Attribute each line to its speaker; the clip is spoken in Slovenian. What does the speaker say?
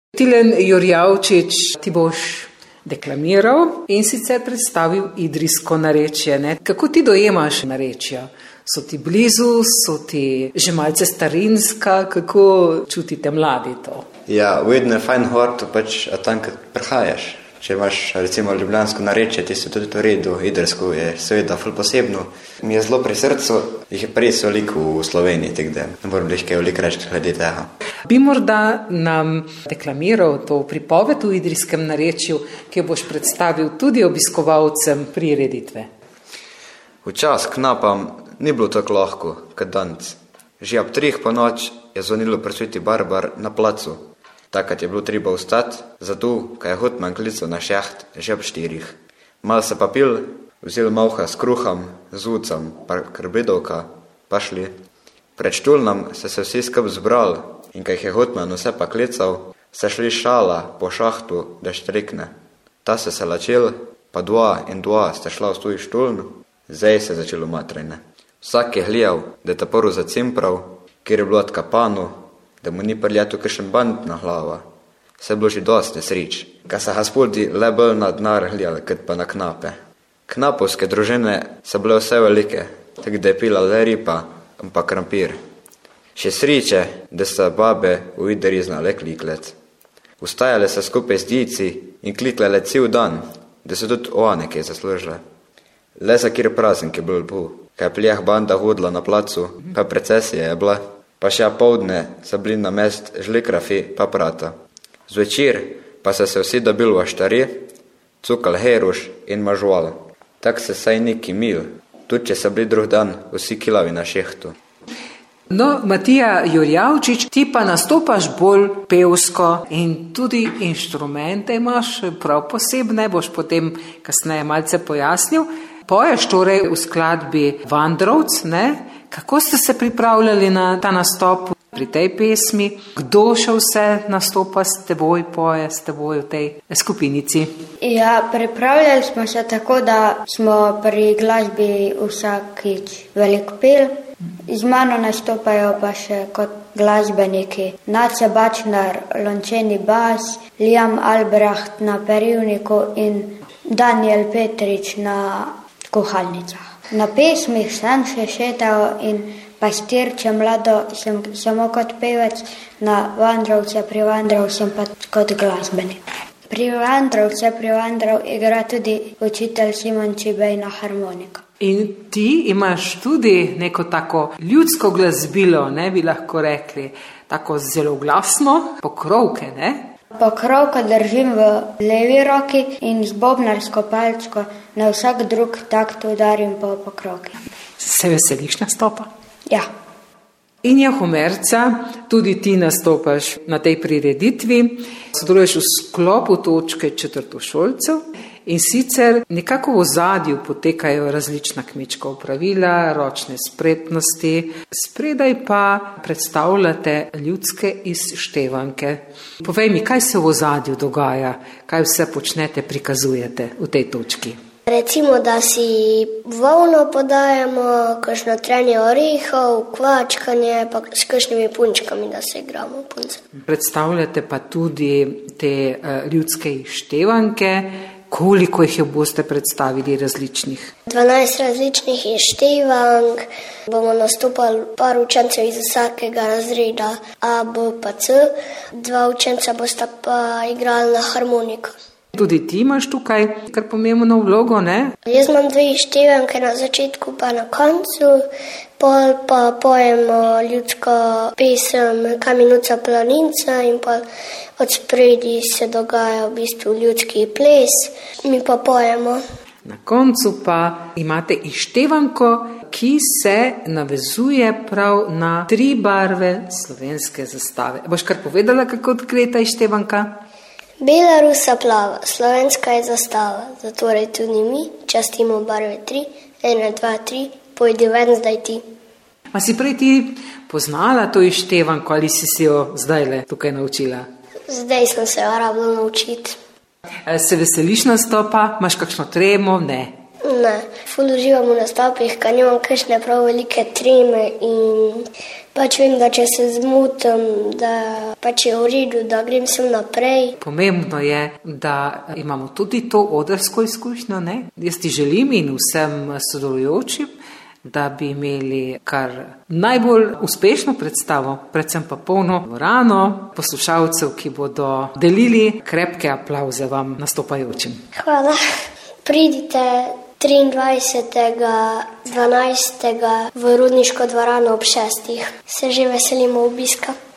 Speaker 1: Tilen Jurjavčič, ti boš deklamiral in sicer predstavil idrijsko narečje. Ne? Kako ti dojemaš narečja? So ti blizu, so ti že malce starinska, kako čutite mladi to?
Speaker 2: Ja, vedno je fajn horto, pač tam, kad prihajaš. Če imaš recimo ljubljansko narečje, ti so tudi v redu, idrsko je seveda ful posebno. Mi je zelo pri srcu, jih je res veliko v Sloveniji, tako da ne moram kaj veliko reči glede tega.
Speaker 1: Bi morda nam deklamiral to pripoved v idrijskem narečju, ki jo boš predstavil tudi obiskovalcem prireditve?
Speaker 2: Včas k napam ni bilo tako lahko, kot danes. Že ob 3 po noč je zvonilo pri Sveti Barbar na placu. Takrat je bilo treba vstati, zato, kaj je hotman klical na šaht že ob 4. Mal se pa pil, vzel malha s kruhom, z ucem, pa krbidovka, pa šli. Pred štulnom se vsi skup zbral in kaj je hotman vse pa klical, se šli šala po šahtu, da štrikne. Ta se lačil, pa 2 in 2 sta šla v svoj štuln, zdaj se začelo matrine. Vsak je gledal, da je ta prvo zacimpral, kjer je bilo odkapano, da mu ni prljato kakšen band na glava. Vse bilo že dosti sreč, ka se gospodi le bolj na denar gledali, kot pa na knape. Knapovske družine so bile vse velike, tako da je pila le ripa, pa krampir. Še sreče, da so babe v Idriji znale kliklet. Vstajale so skupaj z djeci in kliklele cel dan, da so tudi one kaj zaslužile. Le za kjer praznik je bil lepo, kaj pljeh banda hodila na placu, pa procesija je bila. Pa še poldne so bili na mest žlikrafi pa prata. Zvečer pa so se vsi dobili v štari, cukal heruš in mažval. Tak se saj neki mil, tudi če so bili drug dan vsi kilavi na šehtu.
Speaker 1: No, Matija Jurjavčič, ti pa nastopaš bolj pevsko in tudi inštrumente imaš prav posebne, boš potem kasneje malce pojasnil. Poješ torej v skladbi Vandrovc, ne? Kako ste se pripravljali na ta nastop pri tej pesmi? Kdo še vse nastopa s teboj, poje s teboj v tej skupinici?
Speaker 3: Ja, pripravljali smo se tako, da smo pri glasbi vsakič veliko pel. Z mano nastopajo pa še kot glasbeniki Nace Bačnar, Lončeni bas, Liam Albrecht na perivniku in Daniel Petrič na kuhalnicah. Na pesmih sem še šetal in pastirče mlado sem samo kot pevec, na Vandrovce pri Vandrov sem pa kot glasbenik. Pri Vandrovce pri Vandrov igra tudi učitelj Simon Čibej na harmoniko.
Speaker 1: In ti imaš tudi neko tako ljudsko glasbilo, ne bi lahko rekli, tako zelo glasno, pokrovke, ne?
Speaker 3: Pokrovko držim v levi roki in z bobnarsko palčko na vsak drug takt udarim po pokrovki.
Speaker 1: Se veseliš nastopa?
Speaker 3: Ja.
Speaker 1: In Humerca, tudi ti nastopaš na tej prireditvi, sodeluješ v sklopu točke četrtošolcev in sicer nekako v ozadju potekajo različna kmečka opravila, ročne spretnosti, spredaj pa predstavljate ljudske izštevanke. Povej mi, kaj se v ozadju dogaja, kaj vse počnete, prikazujete v tej točki?
Speaker 4: Recimo, da si volno podajamo, kakšno trenje orehov, kvačkanje, pa s kakšnimi punčkami, da se igramo punce.
Speaker 1: Predstavljate pa tudi te ljudske izštevanke. Koliko jih boste predstavili različnih?
Speaker 4: 12 različnih izštevank. Bomo nastopali par učencev iz vsakega razreda A, B pa C. 2 učenca bosta pa igrali na harmoniko.
Speaker 1: Tudi ti imaš tukaj kar pomembno vlogo, ne?
Speaker 4: Jaz imam 2 izštevanke na začetku pa na koncu, pol pa pojemo ljudsko pesem Kaminuca planinca in pa od spredi se dogaja v bistvu ljudski ples, mi pa pojemo.
Speaker 1: Na koncu pa imate izštevanko, ki se navezuje prav na 3 barve slovenske zastave. Boš kar povedala, kako odkrije ta izštevanka?
Speaker 4: Bela, rusa, plava, slovenska je zastava, zatorej tudi mi častimo barve 3, 1, 2, 3, pojdi ven zdaj ti.
Speaker 1: A si prej ti poznala to izštevanko ali si jo zdajle tukaj naučila?
Speaker 4: Zdaj sem se rabila naučiti.
Speaker 1: Se veseliš nastopa? Imaš kakšno tremo? Ne.
Speaker 4: Ne, ful uživam v nastopih, ker nimam kakšne prav velike treme in pač vem, da če se zmotim, da pač je v redu, da grem sem naprej.
Speaker 1: Pomembno je, da imamo tudi to odrsko izkušnjo, ne? Jaz ti želim in vsem sodelujočim, da bi imeli kar najbolj uspešno predstavo, predvsem pa polno dvorano poslušalcev, ki bodo delili krepke aplavze vam nastopajočim.
Speaker 4: Hvala. Pridite 23.12. v Rudniško dvorano ob 6. Se že veselimo obiska.